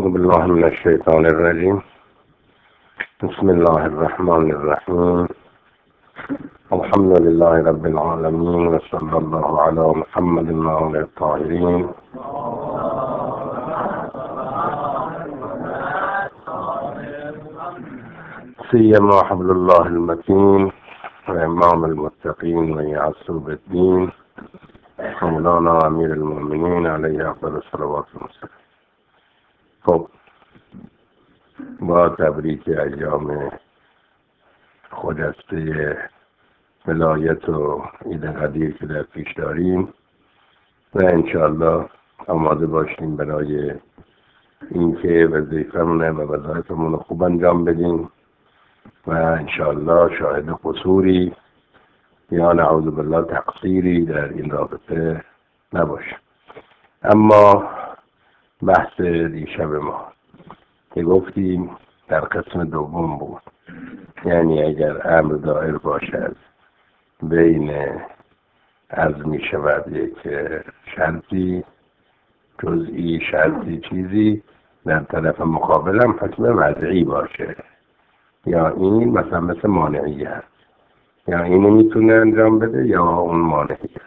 أعوذ بالله من الشيطان الرجيم. بسم الله الرحمن الرحيم. الحمد لله رب العالمين، وصلى الله على محمد وآله الطاهرين. سيما حبل الله المتين وإمام المتقين ويعصب الدين مولانا امیر المؤمنین علیه افضل الصلوات والسلام. خب با تبریک ایام خجسته ولایت و عید قدیر که در پیش داریم و انشاءالله آماده باشیم برای اینکه وظیفه‌مون و وظایفمون خوب انجام بدیم و انشاءالله شاهد قصوری یا نعوذ بالله تقصیری در این رابطه نباشه. اما بحث دیشب ما که گفتیم در قسم دوم بود، یعنی اگر امر دائر باشد بین عرض می شود یک شرطی جزئی، شرطی چیزی در طرف مقابلم حکم وضعی باشه، یا این مثلا مثل مانعیت، یا اینو میتونه انجام بده یا اون مانعیت.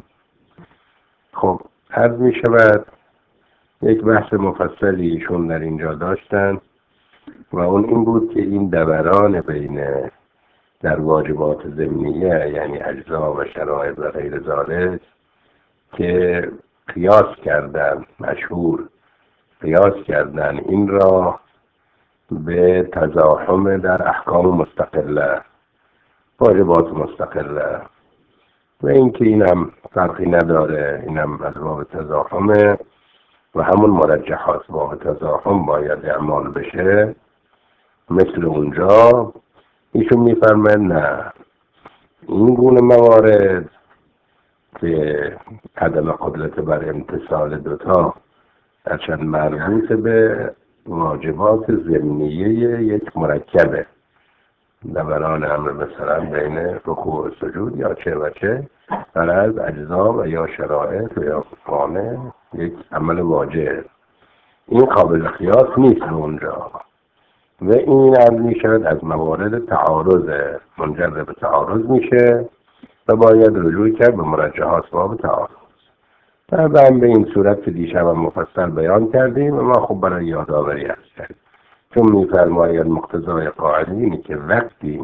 خب عرض می شود یک بحث مفصلی ایشون در اینجا داشتن و اون این بود که این دوران بین در واجبات ضمنیه، یعنی اجزا و شرایط و غیر ذالک، که قیاس کردن، مشهور قیاس کردن این را به تزاحم در احکام مستقله، واجبات مستقله، و اینکه اینم فرقی نداره، اینم از باب تزاحمه و همون مرجحات باب تزاحم باید اعمال بشه. مثل اونجا ایشون میفرمه نه، این گونه موارد که عدم قدرت بر امتثال دوتا هرچند مربوط به واجبات ضمنیه یک مرکبه، دوران امر مثلا بین رکوع و سجود یا چه و چه، از اجزا و یا شرایط و یا مانع یک عمل واجب، این قابل قیاس نیست اونجا و این عرض می شود از موارد تعارض، منجر به تعارض میشه و باید رجوع کرد به مرجحات باب تعارض. و به این صورت دیشب هم مفصل بیان کردیم و ما خوب برای یادآوری هست، چون میفرماید مقتضای قاعده اینه که وقتی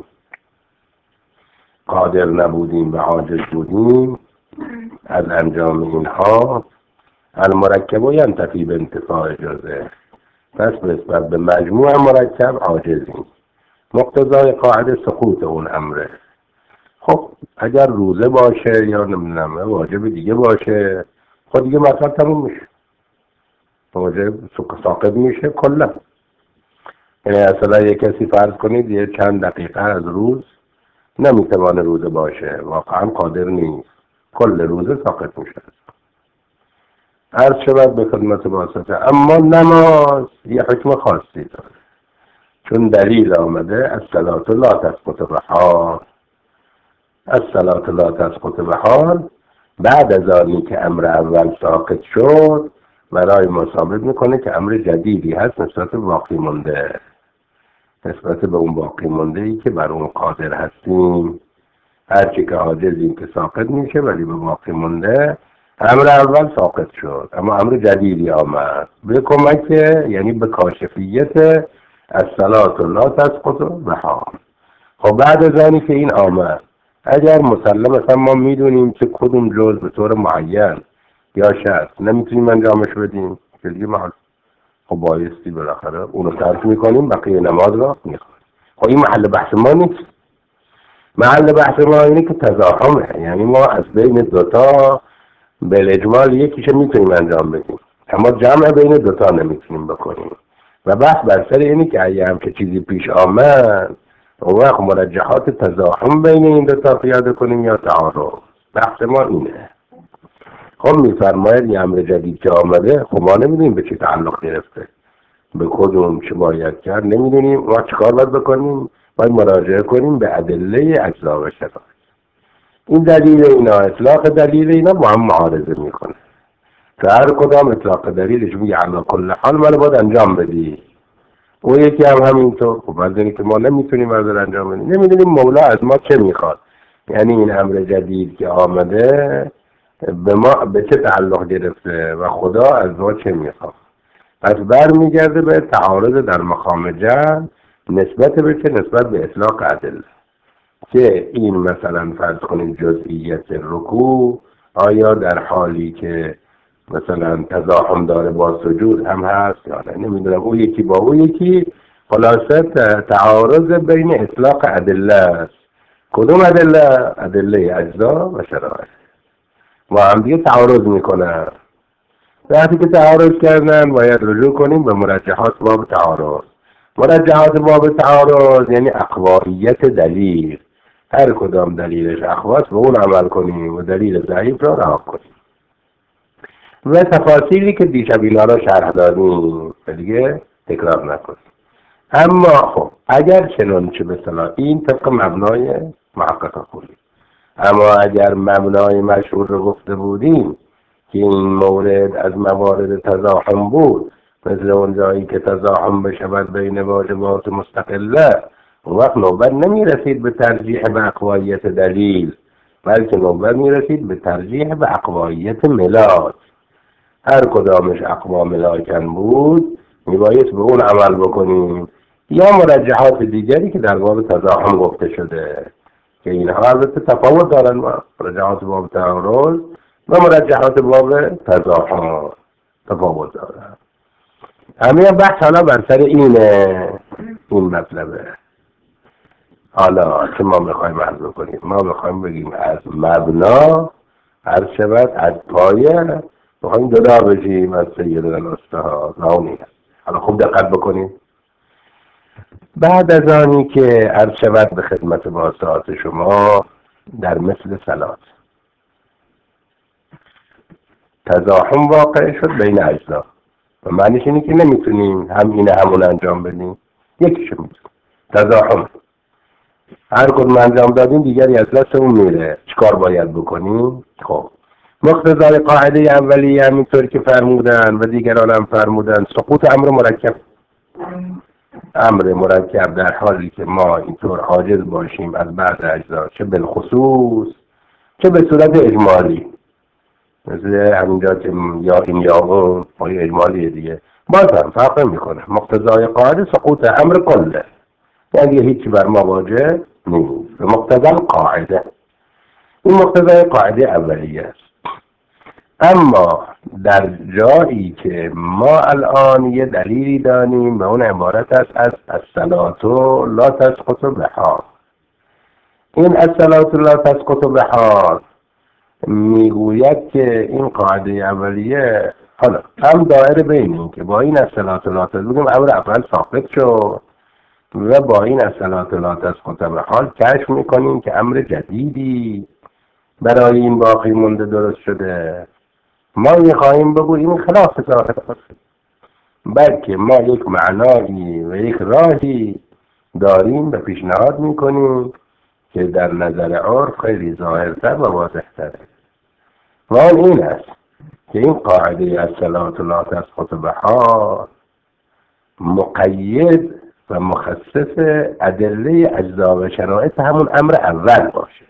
قادر نبودیم و عاجز بودیم از انجام اینها، المرکب ینتفی به انتفاع اجازه، پس نسبت به مجموع مرکب عاجزیم، مقتضای قاعده سقوط اون امره. خب اگر روزه باشه یا نمیدونم واجب دیگه باشه، خب دیگه مثلا تموم میشه، واجب ساقط میشه کلا. یعنی اصلا یک کسی فرض کنید یه چند دقیقه از روز نمیتوانه روزه باشه، واقعا قادر نیست، کل روزه ساقط میشه. عرض شود به خدمت واسطه. اما نماز یه حکم خاصی داره، چون دلیل آمده الصلاة لا تسقط بحال، الصلاة لا تسقط بحال، بعد از آنی که امر اول ساقط شد برای ما ثابت میکنه که امر جدیدی هست نسبت به باقی مونده، نسبت به اون باقی مونده ای که بر اون قادر هستیم. هرچی که عاجزیم که ساقط میشه، ولی به باقی مونده امر اول ساقط شد اما امر جدیدی آمد به کمک، یعنی به کاشفیت الصلاة لا تسقط بحال. خب بعد از آنی که این آمد، اگر مسلم مثلا ما میدونیم که کدوم جز به طور معین یا شرط نمیتونیم انجامش بدیم که دیگه محل، خب بایستی بالاخره اونو ترک میکنیم، بقیه نماز را میخونیم. خب این محل بحث ما نیست. محل بحث ما اینه که تزاحمه، یعنی ما از بین دوتا بالاجمال یکیشو میتونیم انجام بدیم اما جمع بین دوتا نمیتونیم بکنیم و بحث بر سر اینه که اگه هم که چیزی پیش آمد اون وقت مرجحات تزاحم بین این دوتا پیاده کنیم یا تعارض. بحث ما اینه. خب میفرماید یه امر جدید که آمده، خب ما نمیدونیم به چی تعلق گرفته، به کدوم چه باید کرد نمیدونیم، ما چیکار باید بکنیم؟ باید مراجعه کنیم به ادله اجزا و شرایط. این دلیل اینا، اطلاق دلیل اینا با هم معارضه میکنه. که هر کدام اطلاق دلیلش میگه علا کل حال منو باید انجام بدی، او یکی هم همینطور. خب از که ما نمیتونیم بردار انجام بدیم، نمیدونیم مولا از ما چه میخواد. یعنی این امر جدید که آمده به ما به چه تعلق گرفته و خدا از ما چه میخواد. پس برمیگرده به تعارض در مقام جمع نسبت به چه؟ نسبت به اطلاق ادله. که این مثلا فرض کنید جزئیت رکوع آیا در حالی که مثلا تزاحم داره با سجود هم هست یا نه، نمیدونم. او یکی با او یکی، خلاصه تعارض بین اطلاق ادله است. کدوم ادله؟ ادله اجزا و شرایط با هم دیگه تعارض میکنن. وقتی که تعارض کردن باید رجوع کنیم به مرجحات باب تعارض. مرجحات باب تعارض یعنی اقواییت دلیل. هر کدام دلیلش اقواست به اون عمل کنیم و دلیل ضعیف را رها کنیم. و تفاصیلی که دیشب اینا را شرح دادیم دیگه تکرار نکنیم. اما خب اگر چنانچه به اصطلاح این طبق مبنای محقق خولی، اما اگر مبنای مشهور رو گفته بودیم که این مورد از موارد تزاحم بود، مثل اون جایی که تزاحم بشود بین واجبات مستقله، اون وقت نوبت نمی رسید به ترجیح به اقواییت دلیل، بلکه نوبت می رسید به ترجیح به اقواییت ملاک. هر کدامش اقوا ملاکن بود میبایست به اون عمل بکنیم، یا مرجحات دیگری که در باب تزاحم گفته شده که اینها البته تفاوت دارن، مرجحات باب تعارض و مرجحات باب تزاحم تفاوت دارن. همه بحث حالا بر سر این مطلبه. حالا که ما میخوایم عرض کنیم، ما میخوایم بگیم از مبنا عرض شود، از پایه میخوایم جدا بشیم از سید الاستاد. حالا خوب دقت بکنیم. بعد از آنی که عرض شود به خدمت واسطات شما در مثل صلات تزاحم واقع شد بین اجزا و معنیش اینه که نمیتونیم هم اینه همون انجام بدیم، یکیشو میتونیم. تزاحم هر کدوم انجام دادیم دیگری از دستمون میره، چیکار باید بکنیم؟ خب مقتضای قاعده اولیه همینطور که فرمودن و دیگران هم فرمودن سقوط امر مرکب. امر مرکب در حالی که ما اینطور عاجز باشیم از بعض اجزا، چه بالخصوص چه به صورت اجمالی، مثل همینجا که یا این یا اون پای اجمالی دیگه، باز هم فرق میکنه. مقتضای قاعده سقوط امر کله، یعنی هیچی بر ما واجب نیست. مقتضای قاعده، این مقتضای قاعده اولیه است. اما در جایی که ما الان یه دلیلی داریم و اون عبارت است از الصلاة لا تسقط بها. این الصلاة لا تسقط بها میگوید که این قاعده اولیه حالا هم دائره بین این که با این الصلاة لا تسقط بگیم امر اول ثابت شد و با این الصلاة لا تسقط بها کشف میکنیم که امر جدیدی برای این باقی مونده درست شده. ما میخواهیم بگوییم خلاف ظاهر است، بلکه ما یک معنایی و یک راهی داریم و پیشنهاد میکنیم که در نظر عرف خیلی ظاهرتر و واضحتره. و آن این است که این قاعده الصلاة لا تسقط بها مقید و مخصص ادله اجزا و شرایط همون امر اول باشه.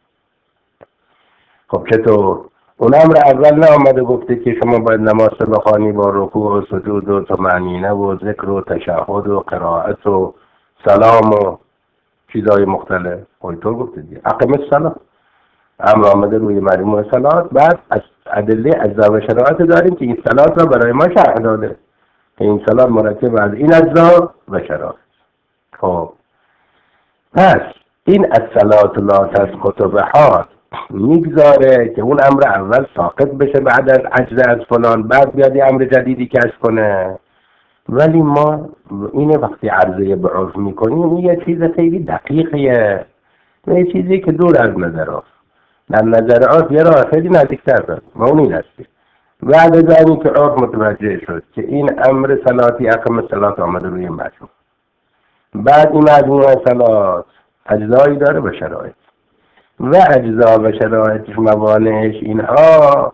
خب چطور؟ اون امر اول نه آمده گفته که شما باید نماز بخوانی با رکوع و سجود و طمأنینه و ذکر و تشهد و قرائت و سلام و چیزهای مختلف. اینطور گفته دیگه اقم الصلاة، امر آمده روی مجموع صلات. بعد از ادله اجزا و شرایط داریم که این صلات را برای ما شرح داده که این صلات مرکب از این اجزا و شرایط. خب پس این الصلاة لا تسقط بها میگذاره که اون امر اول ساقط بشه بعد از عجز از فلان، بعد بیاد امر جدیدی کشف کنه. ولی ما اینه وقتی عرضه به عرف میکنیم یه چیز خیلی دقیقیه، یه چیزی که دور از نظر عرف، در نظر عرف یه راه خیلی نزدیکتر داره و اون این است. بعد از اینی که عرف متوجه شد که این امر صلاتی اقم صلات آمده روی مجموع، بعد این مجموعه صلات اجزایی داره به شرایط و اجزا و شرایطش موانعش اینها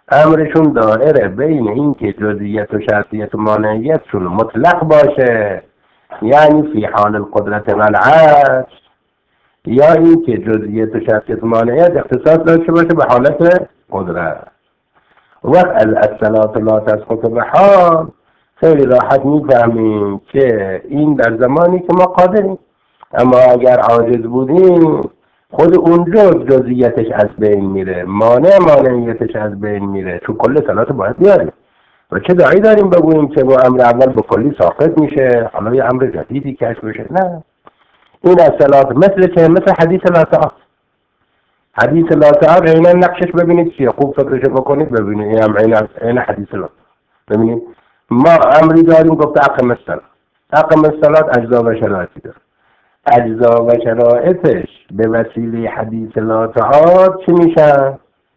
امرشون دائره بین این که جزئیت و شرطیت و مانعیتشون مطلق باشه، یعنی فی حال القدرت و العجز، یا این که جزئیت و شرطیت و مانعیت اختصاص داشته باشه به حالت قدرت. وقت الصلاة لا تسقط بحال خیلی راحت میفهمیم که این در زمانی که ما قادریم، اما اگر عاجز بودیم خود اونجا جزئیتش از بین میره، مانعیتش از بین میره، چون کل صلات باید بیاریم و چه داعی داریم بگوییم که با امر اول به کلی ساقط میشه حالا یه امر جدیدی کشف بشه؟ نه، این از صلات مثل حدیث لا تعاد. حدیث لا تعاد عینا نقشش ببینید چیه، خوب فکرش بکنید ببینید این هم عین حدیث لا. ببینید ما امری داریم گفته اقم الصلاة، اقم الصلاة اجزا و شرایطی داره، اجزا و شرایطش به وسیله حدیث لا تعاد چی میشن؟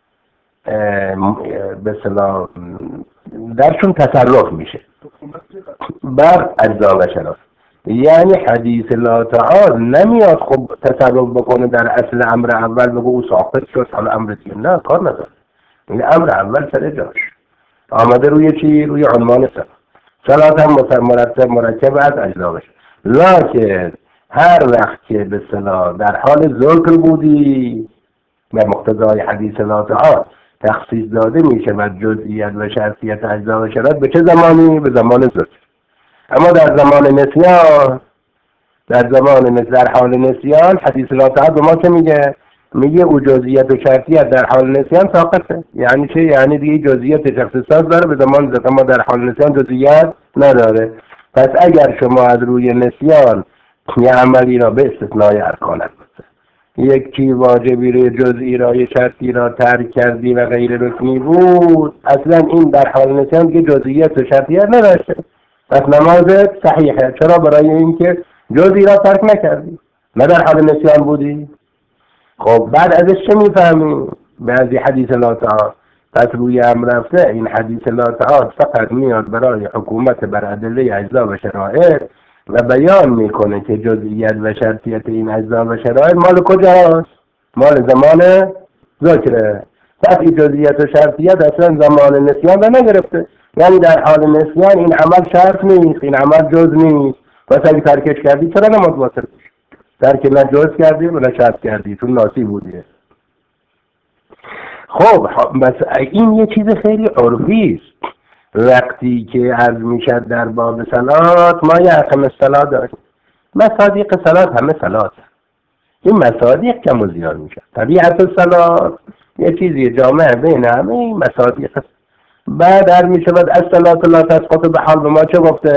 به اصطلاح درشون تصرف میشه بر اجزا و شرایط. یعنی حدیث لا تعاد نمیاد خب تصرف بکنه در اصل امر اول بگو او ساقط شد حالا امر دیگه، نه کار نداره. این امر اول سر جاش آمده روی چی؟ روی عنوان صلات هم مرکب از اجزا بشه. لکن هر وقت که به اصطلاح در حال ذکر بودی به مقتضای حدیث لا تعاد تخصیص داده میشه و جزئیت و شرطیت اجزا و شرایط به چه زمانی؟ به زمان ذکر. اما در زمان نسیان، در حال نسیان حدیث لا تعاد به ما چه میگه؟ میگه او جزئیت و شرطیت در حال نسیان ساقطه. یعنی چه؟ یعنی دیگه جزئیت اختصاص داره به زمان ذکر، اما در حال نسیان جزئیت نداره. پس اگر شما از روی نسیان یه عملی را به استثنای ارکان یک چی واجبی رو جزئی را یه شرطی را ترک کردی و غیر رکنی بود، اصلا این در حال نسیان که جزئیت و شرطیت نداشته، پس نمازت صحیحه. چرا؟ برای اینکه جزئی را ترک نکردی، نه در حال نسیان بودی. خب بعد ازش چه میفهمیم؟ بعضی حدیث لا تعاد پس روی امر رفته. این حدیث لا تعاد فقط میاد برای حکومت بر ادله اجزا و شرایط و بیان میکنه که جزئیت و شرطیت این اجزا و شرایط مال کجاست؟ مال زمان ذکره. پس این جزئیت و شرطیت اصلا زمان نسیان را نگرفته، یعنی در حال نسیان این عمل شرط نیست، این عمل جز نیست. پس اگه ترکش کردی چرا نماز باطل؟ ترک نه جز کردی و نه شرط کردی، چون ناسی بودی. خب بس این یه چیز خیلی عرفی است. وقتی که عرض میشد در باب صلات ما یه اقم الصلاة داریم، مصادیق صلات همه صلات، این مصادیق کم و زیاد میشه. طبیعت الصلاة یه چیزی جامعه بین همه این مصادیق است. بعد عرض میشود الصلاة لا تسقط بحال به ما چه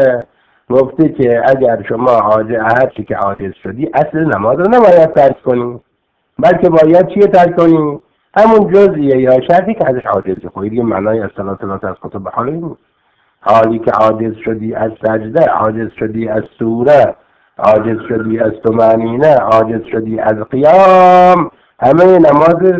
گفته که اگر شما هر چی که عاجز شدی اصل نماز رو نباید ترک کنی، بلکه باید چیه ترک کنی؟ همون جزئیه یا شرطی که ازش عاجزی. خب این معنای الصلاة لا تسقط بحال این. حالی که عاجز شدی از سجده، عاجز شدی از سوره، عاجز شدی از طمأنینه، عاجز شدی از قیام، همه نماز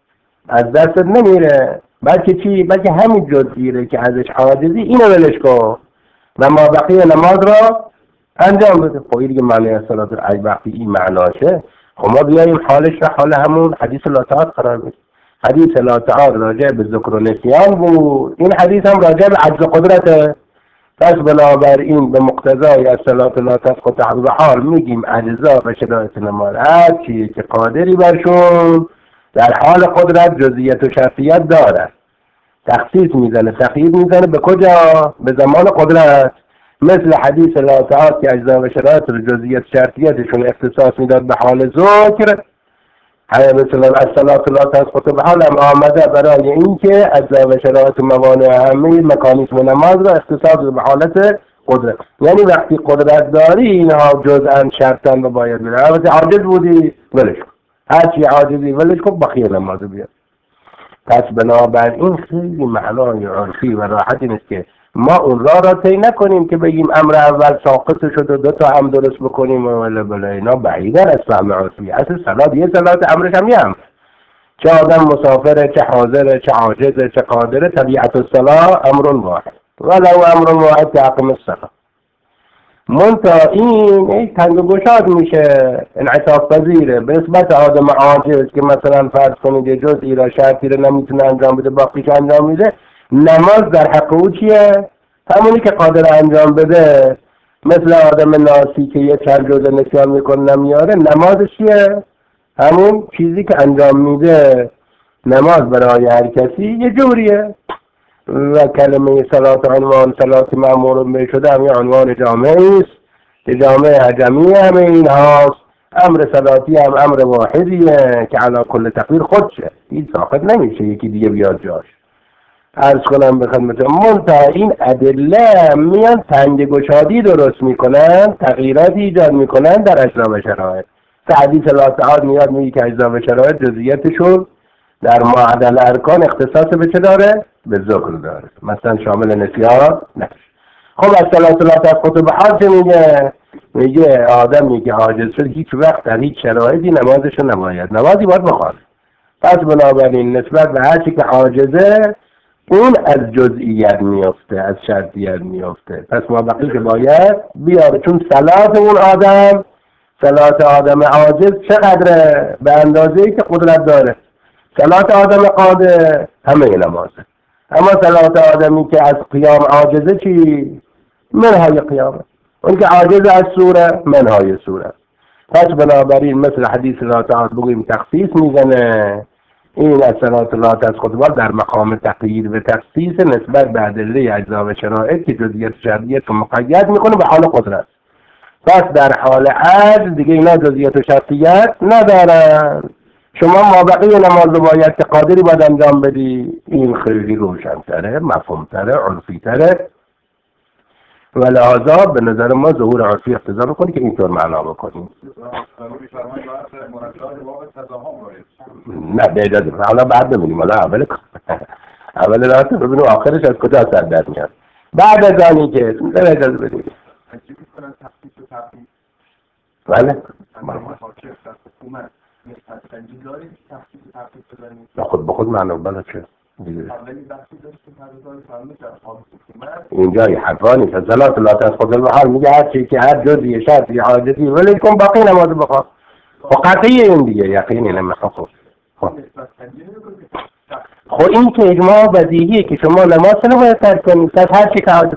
از دستت نمیره. بلکه چی؟ بلکه همین جزئیه که ازش عاجزی اینو ولش کن و ما بقیه نماز را انجام بده. خب این دیگه معنی الصلاة. ای وقتی این معناشه خب ما بیاییم حالش را حال همون حدیث لا تعاد قرار بدیم. حدیث لا تعاد راجع به ذکر و نسیان بود، این حدیث هم راجع به عجز قدرته. پس بنابراین به مقتضای الصلاة لا تسقط بحال میگیم اجزا و شرایط نماز هر چی که قادری برشون در حال قدرت جزئیت و شرطیت داره تخصیص میزنه، تقیید میزنه به کجا؟ به زمان قدرت. مثل حدیث لا تعاد که اجزا و شرایط و جزئیت شرطیتشون اختصاص میداد به حال ذکر، مثلا الصلاة لا تسقط بحال هم آمده برای اینکه اجزا و شرایط و موانع همه مکانیسم نماز را اختصاص به حالت قدرت. یعنی وقتی قدرت داری اینها جزءا شرطن و باید بره. البته عاجز بودی ولش کن، هرچی عاجزی ولش کن بقیه نماز بیاد. پس بنابراین خیلی معنای عرفی و راحتی نیست که ما اون را طی نکنیم که بگیم امر اول ساقط شد و دو تا هم درست بکنیم و بله اینا بعیدن از فهم عرفی. اصل صلات یه صلات، امرش هم یه امر. چه آدم مسافره، چه حاضره، چه عاجزه، چه قادره، طبیعت الصلاة امر واحد ولو امر واحد که اقم الصلاة. منتها این تنگ و گشاد میشه، انعطاف پذیره به نسبت آدم عاجز که مثلا فرض کنید یه جزئی را شرطی رو نمیتونه انجام بده باقیش انجام میده. نماز در حق او چیه؟ همونی که قادر انجام بده. مثل آدم ناسی که یه چند جزء نسیان میکنه نمیاره، نمازش چیه؟ همون چیزی که انجام میده. نماز برای هر کسی یه جوریه و کلمه صلات عنوان صلات مأمور به شده هم یه عنوان جامعی است که جامعه هجمی همه این هاست. امر صلاتی هم امر واحدیه که علا کل تقدیر خودشه، این ساخت نمیشه یکی دیگه بیاد جاش. عرض کنم به خدمتتون منتها این ادله میان تنگ گشادی درست میکنن، تغییراتی ایجاد میکنن در اجزا و شرایط. حدیث لا تعاد میاد میگه که اجزا و شرایط جزئیاتشون در معدل ارکان اختصاص به چه داره؟ به ذکر داره، مثلا شامل نسیان نشه. خب از صلات لا تسقط به حاج میگه آدمی که عاجز شد هیچ وقت در هیچ شرایطی نمازشو نباید، نمازی باید بخواد. پس بنابراین نسبت به هر چی که عاجزه اون از جزئیت میافته، از شرطیت میافته. پس ما بقیه که باید بیاره، چون صلات اون آدم، صلات آدم عاجز چقدره؟ به اندازه‌ای که قدرت داره. صلات آدم قادر همه نمازه، اما صلات آدمی که از قیام عاجزه چی؟ منهای قیامه. اون که عاجز از سوره منهای سوره. پس بنابراین مثل حدیث لا تعاد بگویم تخصیص میزنه. این از صلات لا تسقط در مقام تقیید و تخصیص نسبت به ادله اجزا و شرایط که جزئیات شرعیت رو مقید میکنه به حال قدرت. پس در حال عجز دیگه اینا جزئیات و شرطیت ندارن. شما مابقی نماز رو باید که قادری باید انجام بدی. این خیلی روشن‌تره، مفهوم‌تره، عرفی‌تره و لحاظا به نظر ما ظهور عرفی اقتضا می‌کنه که اینطور معنا بکنیم. نه بیجاده حالا بعد ببینیم، حالا اول راه ببینیم آخرش از کجا سر در میاد. بعد از آنی که اجازه بدیم بله خود به خود معنا بله چه اینجا یه حرفانی که صلات لا تسقط به حال میگه هر چی که هر جزئی شرطی حاجتی ولی کن باقی نماز بخواه و قطعی این دیگه یقینی نمیخواه. خب این که اجماع بدیهیه که شما نماز نباید ترک کنید. پس هر چی که حاجت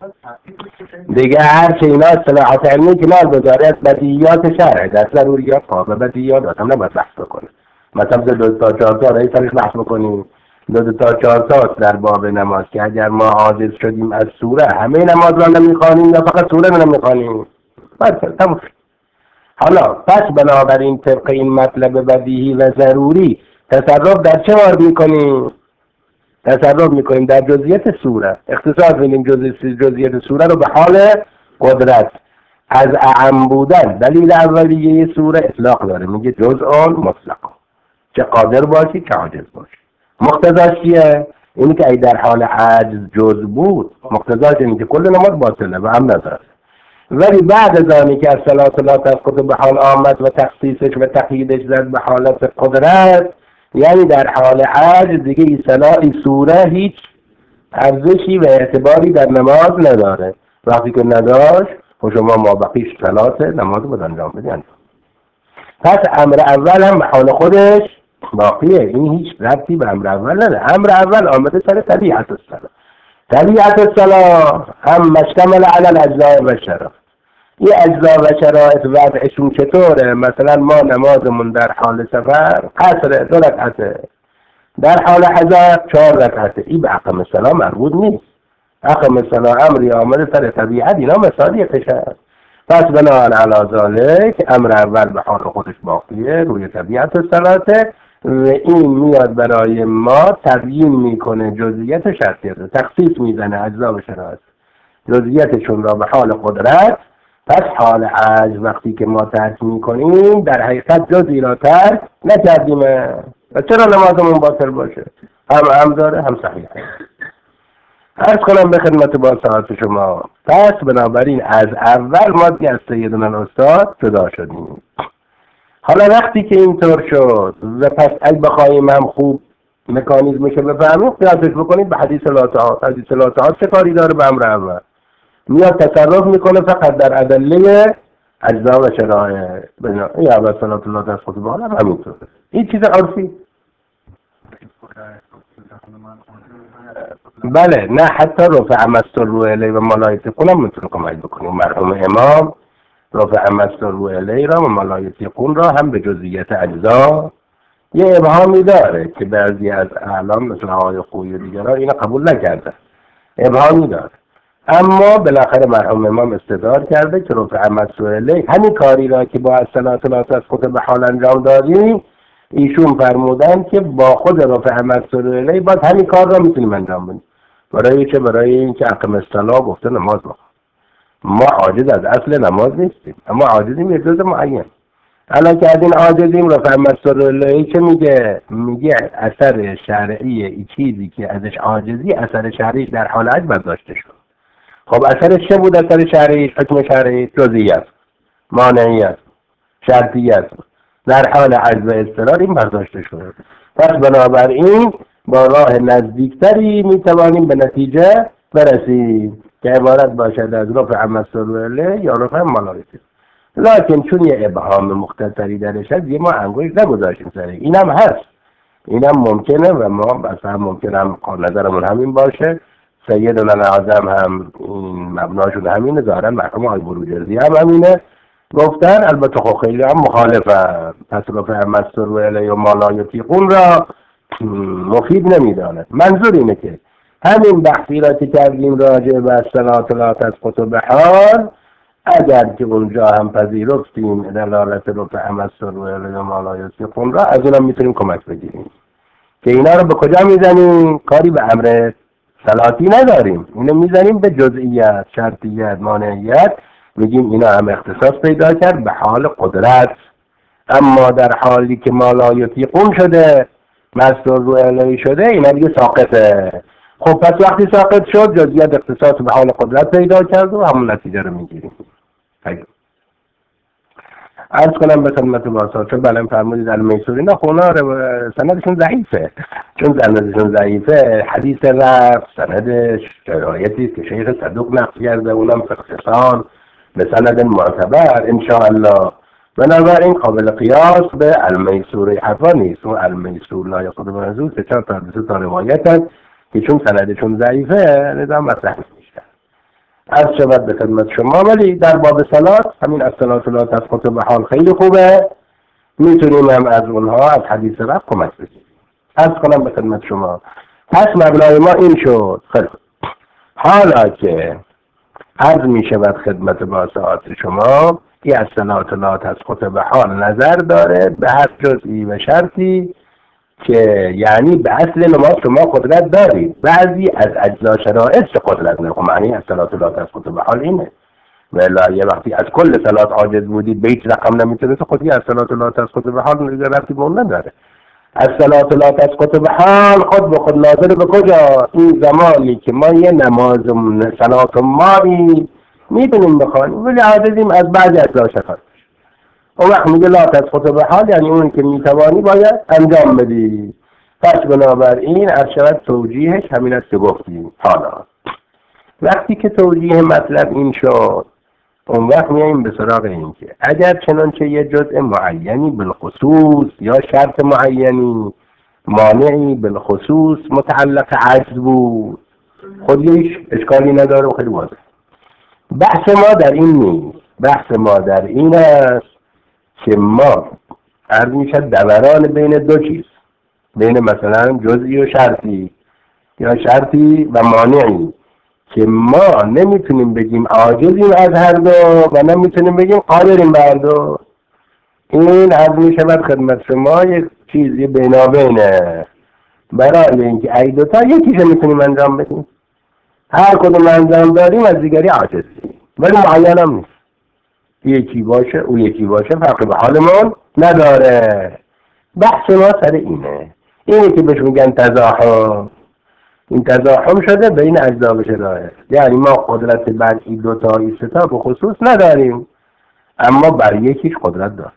دیگه هر چی اینا اصطلاحات علمی کنار بذاره از بدیهیات شرع در ضروریات ها و بدیهیات هم نباید بحث بکنه. مثلا 2 تا 4 تا رئیس سرش بحث بکنیم 2 تا 4 تا در باب نماز که اگر ما عاجز شدیم از سوره همه نماز را نمیخوانیم یا فقط سوره رو نمیخوانیم. بس تموم. حالا پس بنابراین طبق این مطلب بدیهی و ضروری تصرف در چه وارد میکنیم؟ تصرف میکنیم در جزئیات سوره. اختصاص میدیم جزئیات سوره رو به حال قدرت. از اعم بودن دلیل اولیه سوره اطلاق داره، میگه جزء مطلق، چه قادر باشی چه عاجز باشی. مقتضاش چیه؟ اینی که ای در حال عجز جز بود، مقتضاش اینی که کل نماز باطله و هم نداره. ولی بعد از آنی که از صلات لا تسقط به حال آمد و تخصیصش و تقییدش زد به حالت قدرت، یعنی در حال عجز دیگه این سوره هیچ ارزشی و اعتباری در نماز نداره. وقتی که نداشت و شما مابقیش صلات نماز بود انجام بدین. پس امر اول هم به حال خودش باقیه، این هیچ ربطی به امر اول نداره. امر اول آمده سر طبیعت الصلاة. طبیعت الصلاة هم مشتمل علی الاجزاء و شرایط. این اجزا و شرایط وضعشون چطوره؟ مثلا ما نمازمون در حال سفر قصر 2 رکعته، در حال حضر 4 رکعته. این به اقام الصلاة مربوط نیست. اقام الصلاة امری آمده سر طبیعت، اینا مصادیقشه. پس بناهن علی ذالک امر اول به حال خودش باقیه روی طبیعت الصلاة و این میاد برای ما تبیین میکنه جزئیات و شرطیات، تخصیص میزنه اجزا و شرایط جزئیاتشون را به حال قدرت. پس حال عجز وقتی که ما ترک میکنیم در حقیقت جزئی را ترک نکردیم و چرا نمازمون باطل باشه؟ هم داره هم صحیحه. عرض کنم به خدمت با ساعت شما. پس بنابراین از اول ما دیگه از سیدنا استاد جدا شدیم. حالا وقتی که اینطور شد و پس اگه بخوایم هم خوب مکانیزمش رو بفهمیم قیاسش بکنید به حدیث لا تعاد. حدیث لا تعاد چه کاری داره به امر اول؟ میاد تصرف میکنه فقط در ادله اجزا و شرایع. این اول صلاة الله تسقط به حال هم همینطور. این چیز عرفی. بله نه حتی رفع مستر الی و ملایتقون هم میتونه کمک بکنیم. مرحوم امام رفع مستر الی را و ملایتقون را هم به جزئیات اجزا یه ابهامی داره که بعضی از اعلام مثل آقای خویی و دیگران اینو قبول نکرده، ابهامی داره. اما بالاخره مرحوم امام استدلال کرده که رفع مستر الی همین کاری را که با الصلاة لا تسقط به حال انجام دادیم، ایشون فرمودن که با خود رفع مستر الی باز همین کار را میتونیم انجام بدیم. برای چه؟ برای اینکه اقم الصلاة گفته نماز بخون. ما عاجز از اصل نماز نیستیم، اما عاجزیم یه جز معین. الان که از این عاجزیم رفع مستر الی چه میگه؟ میگه اثر شرعی این چیزی که ازش عاجزی اثر شرعیش در حال عجز برداشته شد. خب اثرش چه بود؟ اثر شرعیش حکم شرعی جزئیات، مانعیت، شرطیت در حال عجز و اضطرار این برداشته شد. پس بنابراین با راه نزدیکتری میتوانیم به نتیجه برسیم که عبارت باشد از رفع مستر الی یا رفع ملایتقون. لکن چون یه ابهام مختصری درش هست یه ما انگوش نگذاشتیم سره. اینم هست، اینم ممکنه و ما اصلا ممکنه هم نظرمون همین باشه. سیدنا اعظم هم این مبناشون همینه، ظاهرا مرحوم آقای بروجردی هم همینه گفتن. البته خب خیلی هم مخالفه. پس رفع مستر الی و ملایتقون را مفید نمیداند. منظور اینه که همین بحثی را که کردیم راجع به الصلاة لا تسقط به حال، اگر که اونجا هم پذیرفتیم دلالت رفع مستر الی و ملایتقون را، از اونم میتونیم کمک بگیریم که اینا رو به کجا میزنیم؟ کاری به امر صلاتی نداریم، اینو میزنیم به جزئیات، شرطیت، مانعیت. میگیم اینا هم اختصاص پیدا کرد به حال قدرت، اما در حالی که ملایتقون شده، مستر الی شده، اینا دیگه ساقطه. خب پس وقتی ساقط شد جزئیات اختصاص به حال قدرت پیدا کرد و همون نتیجه رو میگیریم. عرض کنم به خدمت باسا، چون بلند فرمودید المیسوری، نه خونا سندشون ضعیفه. چون سندشون ضعیفه، حدیث رفت سندش روایتی که شیخ صدوق نقل کرده، اونم اختصار به سند معتبر انشاءالله. بنابراین قابل قیاس به المیسوری حرفا نیست. اون المیسور لا یقود منظور که چند تا روایت هست که چون سندشون ضعیفه نظام مطرح میشه. از شود به خدمت شما، ولی در باب صلات همین الصلاة لا تسقط به حال خیلی خوبه، میتونیم هم از اونها از حدیث رفت کمک بگیریم. عرض کنم به خدمت شما، پس مبنای ما این شد. خیلی حالا که عرض میشود خدمت باسعات شما، این الصلاة لا تسقط به حال نظر داره به هر جزئی و شرطی که یعنی به اصل نماز شما قدرت دارید، بعضی از اجزا شرائط چه قدرت نه. معنی الصلاة لا تسقط به حال اینه. ولی یه وقتی از کل صلات عاجز بودید به هیچ رقم نمیتونید خودی الصلاة لا تسقط به حال ربطی به اون نداره. الصلاة لا تسقط به حال خود به خود ناظر به کجا؟ این زمانی که ما یه نماز صلات ماری میتونیم بخوانیم ولی عاجزیم از بعضی اجزا شرائط. اون وقت میگه لا تسقط به حال، یعنی اون که میتوانی باید انجام بدی. پس بنابراین از شود توجیهش همین است که گفتیم. حالا وقتی که توجیه مطلب این شد، اون وقت میاییم به سراغ این که اگر چنانچه یه جزء معینی بالخصوص یا شرط معینی مانعی بالخصوص متعلق عجز بود، خود هیچ اشکالی نداره و خیلی واضح. بحث ما در این نیست. بحث ما در این است که ما عرض میشد دوران بین دو چیز، بین مثلا جزئی و شرطی یا شرطی و مانعی، که ما نمیتونیم بگیم عاجزیم از هر دو و نمیتونیم بگیم قادریم بر دو. این عرض میشود خدمت شما یک چیزی بینابینه. برای اینکه ای دوتا یکیش میتونیم انجام بدیم، هر کدوم انجام داریم از دیگری عاجزیم، ولی معین هم نیست. یکی باشه اون یکی باشه فرقی به حالمون نداره. بحث ما سر اینه که بهش میگن تزاحم. این تزاحم شده بین اجزا و شرایط، یعنی ما قدرت بر این دو تا این سه تا به خصوص نداریم اما بر یکیش قدرت داریم.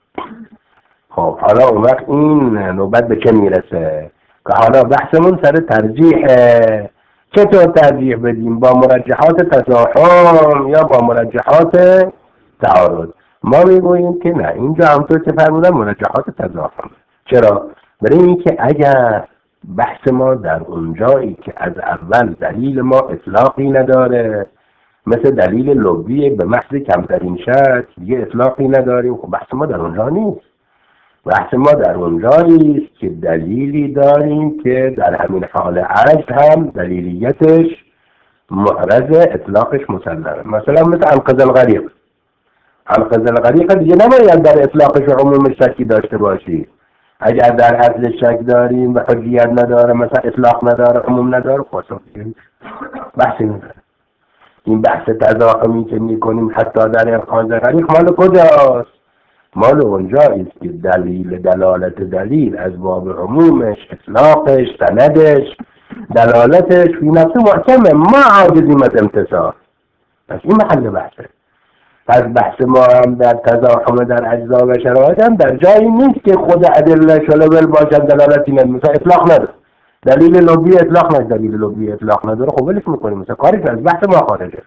خب حالا اون وقت این نوبت به چه میرسه؟ که حالا بحثمون سر ترجیحه. چطور ترجیح بدیم، با مرجحات تزاحم یا با مرجحات تعارض؟ ما میگوییم که نه، اینجا همطور که فرمودن مرجحات تزاحم. چرا؟ برای اینکه اگر بحث ما در اونجایی که از اول دلیل ما اطلاقی نداره، مثل دلیل لغوی به محض کمترین شرط دیگه اطلاقی نداریم، خب بحث ما در اونجا نیست. بحث ما در اونجایی است که دلیلی داریم که در همین حال عجز هم دلیلیتش معرض اطلاقش مسلمه. مثلا مثل انقذ الغریق. انقذ الغریق دیگه نباید در اطلاقش و عمومش شکی داشته باشی. اگر در اصل شک داریم و حجیت نداره، مثلا اطلاق نداره، عموم نداره، خواستم بحثی نداره. این بحث تضاحمی که میکنیم حتی در انقاذ غریق مال کجاست؟ مال اونجاییست که دلالت دلیل از باب عمومش، اطلاقش، سندش، دلالتش فی نفس محکمه، ما عاجزیم از امتثال. پس این محل بحثه. پس بحث ما هم در تزاحم در اجزا و شرایط هم در جایی نیست که خود ادله شلول باشد دلالتی نداره. مثلا اطلاق نداره، دلیل لغوی اطلاق نداره، دلیل لغوی اطلاق نداره، خب ولش میکنیم، مثلا کارش از بحث ما خارجه.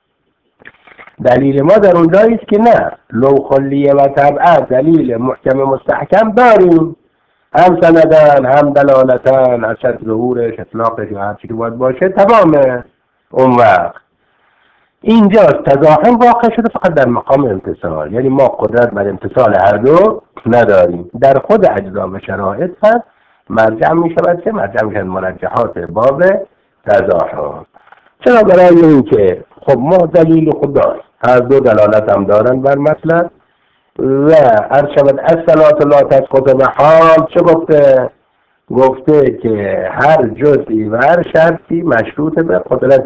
دلیل ما در اونجایی است که نه، لو خلیه و طبعا دلیل محکم مستحکم داریم، هم سندن هم دلالتن، اصلا ظهورش، اطلاقش و هر چی که باید باشه تمامه. اون وقت اینجاست تزاحم واقع شده فقط در مقام امتصال، یعنی ما قدرت بر امتصال هر دو نداریم. در خود اجزا و شرایط هست مرجع می شود که مرجع می شود مرجحات باب تزاحم. چرا؟ برای این که خب ما دلیل خود داریم، هر دو دلالت هم دارن بر مطلب و هر شود از صلات لا تسقط به حال چه گفته؟ گفته که هر جزئی و هر شرطی مشروط به قدرت.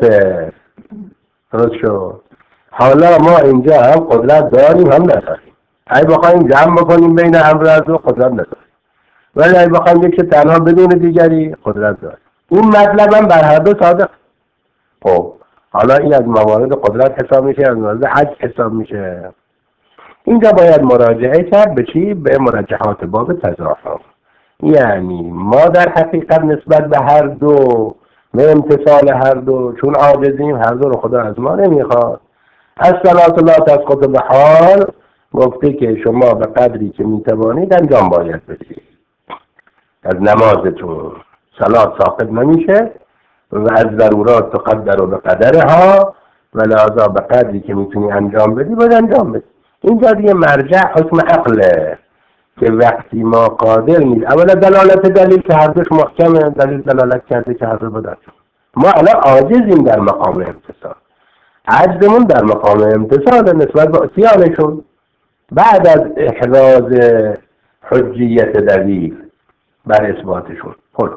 درست شد؟ حالا ما اینجا هم قدرت داریم هم نداریم. اگه بخوایم جمع بکنیم بین امر از دو قدرت نداریم، ولی اگه بخوایم یک تنها بدون دیگری قدرت داریم. این مطلب هم بر هر دو صادق. خب حالا این از موارد قدرت حساب میشه، از موارد عجز حساب میشه. اینجا باید مراجعه کرد به چی؟ به مرجحات باب تزاحم. یعنی ما در حقیقت نسبت به هر دو، به امتصال هر دو، چون عاجزیم هر دو رو خدا از ما نمیخواد. از صلات لا تسقط به حال گفته که شما به قدری که میتوانید انجام باید بدید. از نمازتون صلات ساقط نمیشه و از ضرورات تقدر و به قدرها و لذا به قدری که میتونی انجام بدی باید انجام بدی. اینجا دیگه مرجع حکم عقله که وقتی ما قادر نیست، اولا دلالت دلیل که هر دوش محکمه، دلیل دلالت کرده که هر دو بدن، ما الان عاجزیم در مقام امتصال، عجزمون در مقام امتصال نسبت به اتیانشون بعد از احراز حجیت دلیل بر اثباتشون.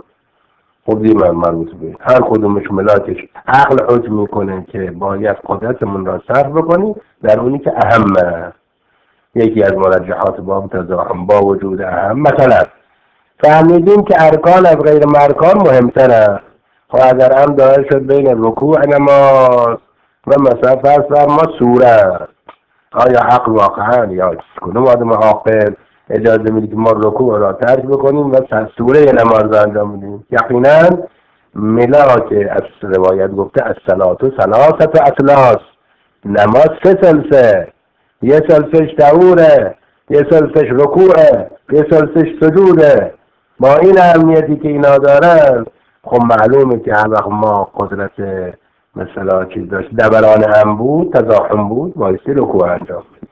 خب دیگه مربوط به هر کدومش ملاکش عقل حکم میکنه که باید قدرتمون را صرف بکنیم در اونی که اهمه. یکی از مرجحات باب تزاحم با وجود اهم، مثلا فهمیدیم که ارکان از غیر مرکان مهمتره. خب اگر هم داره شد بین رکوع نماز و مثلا فرض بر ما سوره، آیا حق واقعا یا کدوم آدم عاقل اجازه میده که ما رکوع را ترک بکنیم و سوره نماز را انجام بدیم؟ یقینا ملاک از روایت گفته از صلات ثلاثه اثلاث، نماز سه سلسه، یه سلسش تعوره، یه سلسش رکوعه، یه سلسش سجوده. با این اهمیتی که اینا دارن خب معلومه که هر وقت ما قدرت مثلا چیز داشت دبران هم بود، تزاحم بود، بایستی رکوع انجام بدیم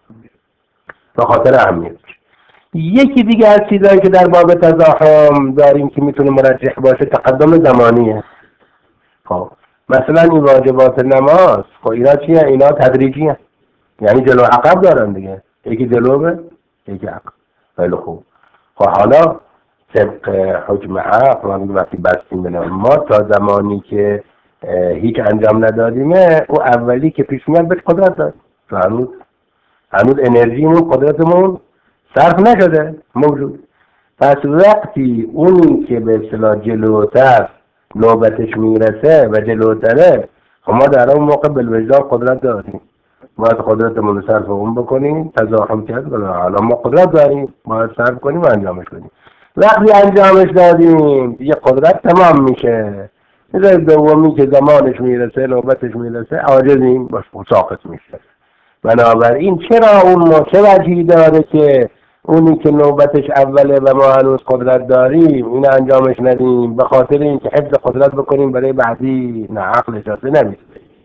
به خاطر اهمیتش. یکی دیگه از چیزایی که در باب تزاحم داریم که میتونه مرجح باشه تقدم زمانیه. خب مثلا این واجبات نماز، خب اینا چیه؟ اینا تدریجی هست، یعنی جلو عقب دارن دیگه، یکی جلوه یکی عقب. خیلی خوب. خب حالا طبق حکم عقل وقتی بستیم بنام ما تا زمانی که هیچ انجام ندادیمه، او اولی که پیش میاد بهش قدرت داریم، هنوز انرژیمون قدرتمون صرف نشده موجود. پس وقتی اونی که به اصطلاح جلوتر نوبتش میرسه و جلوتره، خب ما در اون موقع بالوجدان قدرت داریم، باید قدرتمون رو صرف اون بکنیم. تزاحم کرد الان ما قدرت داریم، باید صرف کنیم و انجامش کنیم. وقتی انجامش دادیم دیگه قدرت تمام میشه، میذاریم دومی که زمانش میرسه، نوبتش میرسه، عاجزیم باش ساقط میشه. بنابراین چرا اون چه وجهی داره که اونی که نوبتش اوله و ما هنوز قدرت داریم این انجامش ندیم؟ به خاطر اینکه حفظ قدرت بکنیم برای بعدی؟ نه، عقل اجازه نمیده.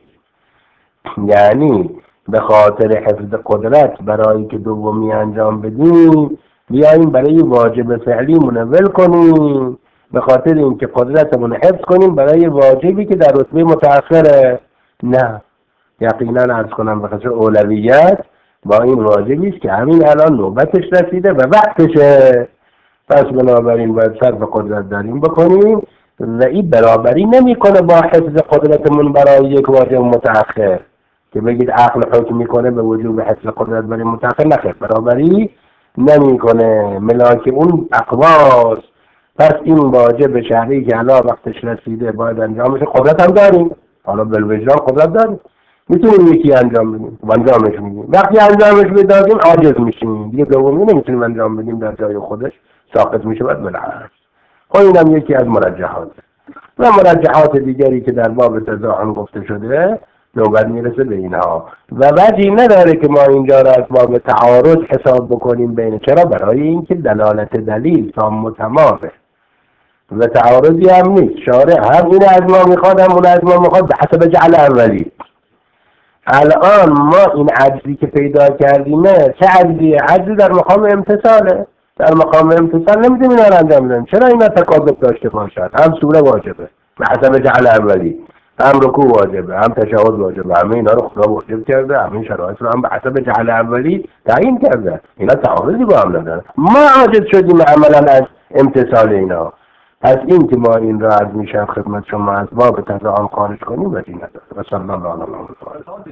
یعنی به خاطر حفظ قدرت برای که دومی انجام بدیم بیاییم برای واجب فعلی منول کنیم، به خاطر اینکه قدرتمون حفظ کنیم برای واجبی که در رتبه متأخره. نه، یقینا عرض کنم به خاطر اولویت با این واجبی است که همین الان نوبتش رسیده و وقتشه. پس بنابراین باید صرف قدرت داریم بکنیم و این برابری نمیکنه با حفظ قدرتمون برای یک واجب متأخر که بگید عقل حکم میکنه به وجوب حفظ قدرت برای متأخر. نخیر، برابری نمیکنه، ملاک اون اقواس. پس این واجب شهری که الان وقتش رسیده باید انجامش، قدرت هم داریم، حالا بالوجدان قدرت داریم، میتونیم یکی انجام بدیم و انجامش میدیم. وقتی انجامش بدادیم عاجز میشیم دیگه، دومی نمیتونیم انجام بدیم، در جای خودش ساقط میشه. بعد بالعکس. خب اینم یکی از مرجحات. و مرجحات دیگری که در باب تضاعف گفته شده نوبت میرسه به اینها و وجهی نداره که ما اینجا را از باب تعارض حساب بکنیم بین. چرا؟ برای اینکه دلالت دلیل تام و تمامه و تعارضی هم نیست. شارع هم این از ما میخواد هم اون از ما میخواد به حسب جعل اولی. الان ما این عجزی که پیدا کردیمه چه عجزیه؟ عجزی در مقام امتصاله. در مقام امتصال نمیدونیم اینا رو انجام بدیم. چرا اینا تقابل داشته باشد؟ هم سوره واجبه به حسب جعل اولی، هم رکوع واجبه، هم تشهد واجبه، همه اینا رو خدا واجب کرده، همین شرایط رو هم به حسب جعل اولی تعیین کرده. اینا تعارضی با هم نداره. ما عاجز شدیم عملا از امتصال اینا. پس این که ما این را از میشن خدمت شما از باب تضاعف خارج کنیم وجه نداره. و صلی الله علیه و